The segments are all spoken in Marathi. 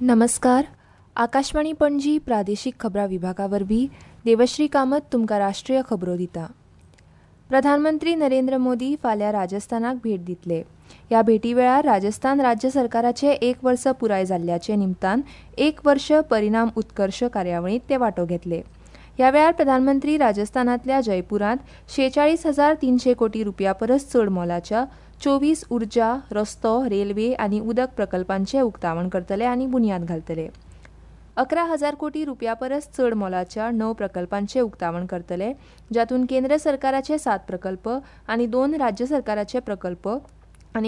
नमस्कार. आकाशवाणी पणजी प्रादेशीक खबरां विभागा वरवीं देवश्री कामत तुमकां राष्ट्रीय खबरो दिता. प्रधानमंत्री नरेंद्र मोदी फाल्यां राजस्थानाक भेट दितले. ह्या भेटी वेळार राजस्थान राज्य सरकाराचे 1 वर्स पुराय जाल्ल्याचे निमतान 1 वर्ष परिणाम उत्कर्श कार्यावळींत ते वांटो घेतले. ह्या वेळार प्रधानमंत्री राजस्थानांतल्या जयपुरांत 46,300 कोटी रुपया परस चड मोलाच्या 24 उर्जा, रस्तो, रेल्वे आनी उदक प्रकल्पांचे उक्तावण करतले आनी बुन्याद घालतले. 11,000 कोटी रुपया परस चड मोलाच्या 9 प्रकल्पांचे उक्तावण करतले, जातूंत केंद्र सरकाराचे 7 प्रकल्प आनी 2 राज्य सरकाराचे प्रकल्प आनी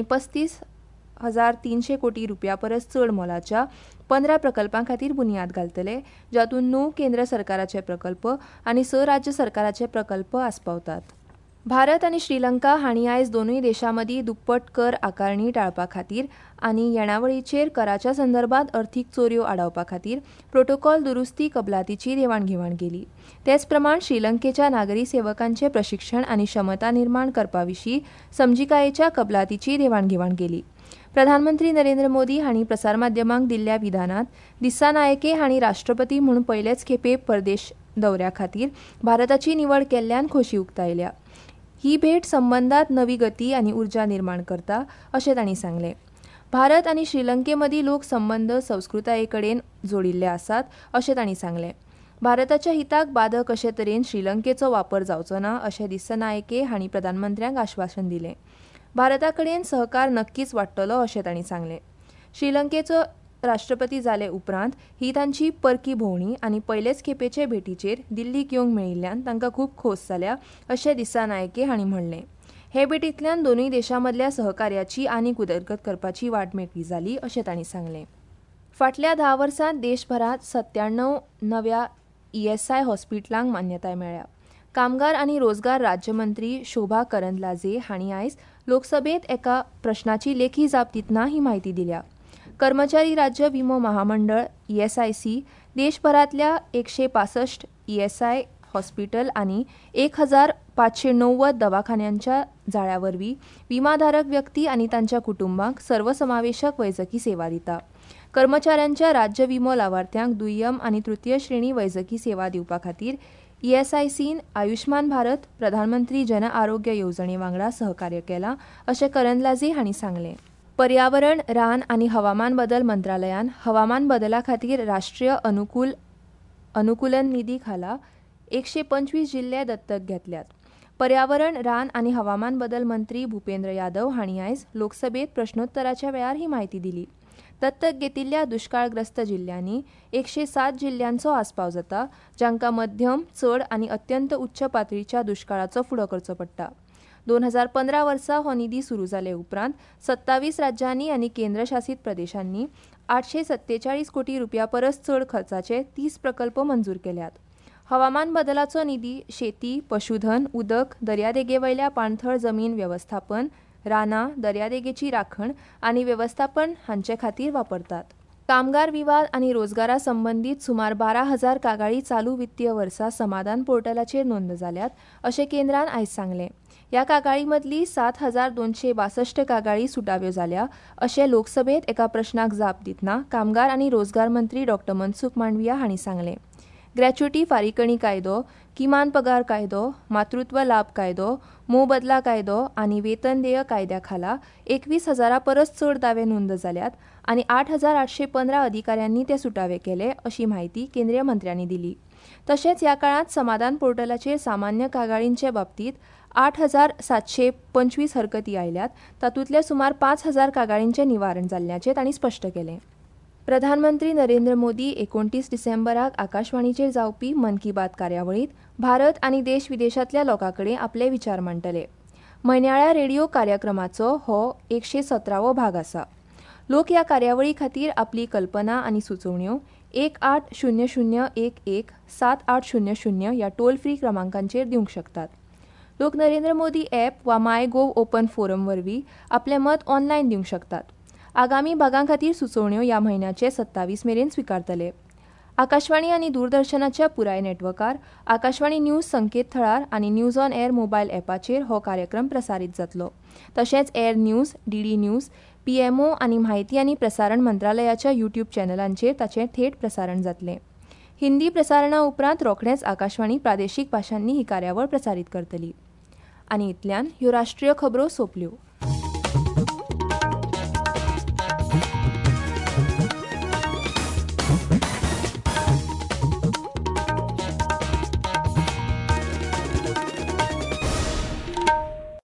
35,300 कोटी रुपया परस चड मोलाच्या 15 प्रकल्पां खातीर बुन्याद घालतले, जातूंत 9 केंद्र सरकाराचे प्रकल्प आनी 6 राज्य सरकाराचे प्रकल्प आस्पावतात. भारत आनी श्रीलंका हांणी आयज दोनूय देशां मदीं दुप्पट कर आकारणी टाळपा खातीर आनी येणावळीचेर कराच्या संदर्भात अर्थीक चोरयो आडावपा खातीर प्रोटोकॉल दुरुस्ती कबलातीची देवाणघेवाण केली. तेच प्रमाण श्रीलंकेच्या नागरी सेवकांचे प्रशिक्षण आनी क्षमता निर्माण करपा विशीं समजिकायेच्या कबलातीची देवाणघेवाण केली. प्रधानमंत्री नरेंद्र मोदी हांणी प्रसारमाध्यमांक दिल्ल्या विधानांत दिसानायके हांणी राष्ट्रपती म्हूण पयलेच खेपे परदेश दौऱ्या खातीर भारताची निवड केल्ल्यान खोशी उक्तायल्या. ही भेट संबंदात नवी गती आनी उर्जा निर्माण करता अशें तांणी सांगलें. भारत आनी श्रीलंके मदीं लोक संबंद संस्कृताये कडेन जोडिल्ले आसात अशें तांणी सांगलें. भारताच्या हिताक बादक अशे तरेन श्रीलंकेचो वापर जावचो ना अशें दिसानायके हांणी प्रधानमंत्र्यांक आश्वासन दिलें. भारता कडेन सहकार नक्कीच वाडटलो अशें तांणी सांगलें. श्रीलंकेचो राष्ट्रपती जाले उपरांत ही तांची परकी भोंवडी आनी पयलेच खेपेचे भेटीचेर दिल्लीक येवंक मेळिल्ल्यान तांकां खूब खोस जाल्या अशें दिसानायके हांणी म्हणलें. हे भेटींतल्यान दोनूय देशां मदल्या सहकार्याची आनीक उदरगत करपाची वाट मेकळी जाली अशें तांणी सांगलें. फाटल्या 10 वर्सांत देशभरांत 97 नव्या ESI हॉस्पिटलांक मान्यताय मेळ्ळ्या. कामगार आनी रोजगार राज्यमंत्री शोभा करंदलाजे हांणी आयज लोकसभेंत एका प्रस्नाची लेखी जाप दितना ही म्हायती दिल्या. कर्मचारी राज्य विमो महामंडळ ESIC देशभरांतल्या 165 ESI हॉस्पिटल आनी 1,590 दवाखान्यांच्या जाळ्या वरवीं विमाधारक व्यक्ती आनी तांच्या कुटुंबांक सर्वसमावेशक वैजकी सेवा दिता. कर्मचाऱ्यांच्या राज्य विमो लावार्थ्यांक दुय्यम आनी तृतीय श्रेणी वैजकी सेवा दिवपा खातीर ESICन आयुष्मान भारत प्रधानमंत्री जन आरोग्य येवजणे वांगडा सहकार्य केलां अशें करंदलाजे हांणी सांगलें. पर्यावरण, रान आनी हवामान बदल मंत्रालयान हवामान बदला खातीर राष्ट्रीय अनुकूलन निधी खाला 125 जिल्ले दत्तक घेतल्यात. पर्यावरण, रान आनी हवामान बदल मंत्री भुपेंद्र यादव हांणी आयज लोकसभेत प्रश्नोत्तराच्या वेळार ही म्हायती दिली. दत्तक घेतिल्ल्या दुश्काळग्रस्त जिल्ल्यांनी 107 जिल्ल्यांचो आस्पाव जाता, जांकां मध्यम, चड आनी अत्यंत उच्च पातळीच्या दुश्काळाचो फुडो करचो पडटा. 2015 वर्सा हो निधी सुरू जाले उपरांत 27 राज्यांनी आनी केंद्रशासीत प्रदेशांनी 847 कोटी रुपया परस चड खर्चाचे 30 प्रकल्प मंजूर केल्यात. हवामान बदलाचो निधी शेती, पशुधन, उदक, दर्यादेगेवयल्या पाणथळ जमीन वेवस्थापन, रानां, दर्यादेगेची राखण आनी वेवस्थापन हांचे खातीर वापरतात. कामगार विवाद आनी रोजगारा संबंदीत सुमार 12,000 कागाळी चालू वित्तीय वर्सा समाधान पोर्टलाचेर नोंद जाल्यात अशें केंद्रान आयज सांगलें. ह्या कागाळी मदली 7,262 कागाळी सुटाव्यो जाल्या अशें लोकसभेत एका प्रस्नाक जाप दितना कामगार आनी रोजगार मंत्री डॉ. मनसुख मांडविया हांणी सांगलें. ग्रॅच्युटी फारीकणी कायदो, किमान पगार कायदो, मातृत्व लाभ कायदो, मोबदला कायदो आनी वेतन देय कायद्या खाला 21,000 परस चड दावे नोंद जाल्यात आनी 8,815 अधिकाऱ्यांनी ते सुटावे केले अशी माहिती केंद्रीय मंत्र्यांनी दिली. तशेंच ह्या काळांत समाधान पोर्टलाचेर सामान्य कागाळींचे बाबतींत 8,725 हरकती आयल्यात, तातूंतले सुमार 5,000 कागाळींचे निवारण जाल्ल्याचें तांणी स्पश्ट केलें. प्रधानमंत्री नरेंद्र मोदी 29 डिसेंबराक आकाशवाणीचेर जावपी मन की बात कार्यावळींत भारत आनी देश विदेशांतल्या लोकां कडेन आपले विचार मांडटले. म्हयन्याळ्या रेडिओ कार्यक्रमाचो हो 117वो भाग आसा. लोक ह्या कार्यावळी खातीर आपली कल्पना आनी सुचोवण्यो 1800117800 ह्या टोल फ्री क्रमांकांचेर दिवंक शकतात. लोक नरेंद्र मोदी ॲप वा मायगोव ओपन फोरम वरवीं आपलें मत ऑनलायन दिवंक शकतात. आगामी भागां खातीर सुचोवण्यो ह्या म्हयन्याचे 27 मेरेन स्विकारतले. आकाशवाणी आनी दूरदर्शनाच्या पुराय नेटवर्कार, आकाशवाणी न्यूज संकेतथळार आनी न्यूज ऑन एअर मोबायल ॲपाचेर हो कार्यक्रम प्रसारीत जातलो. तशेंच AIR news, DD news, PMO आनी म्हायती आनी प्रसारण मंत्रालयाच्या यूट्यूब चॅनलांचेर ताचें थेट प्रसारण जातलें. हिंदी प्रसारणा उपरांत रोखडेंच आकाशवाणी प्रादेशीक भाशांनी ही कार्यावळ प्रसारीत करतली. आनी इतल्यान ह्यो राष्ट्रीय खबरो सोंपल्यो.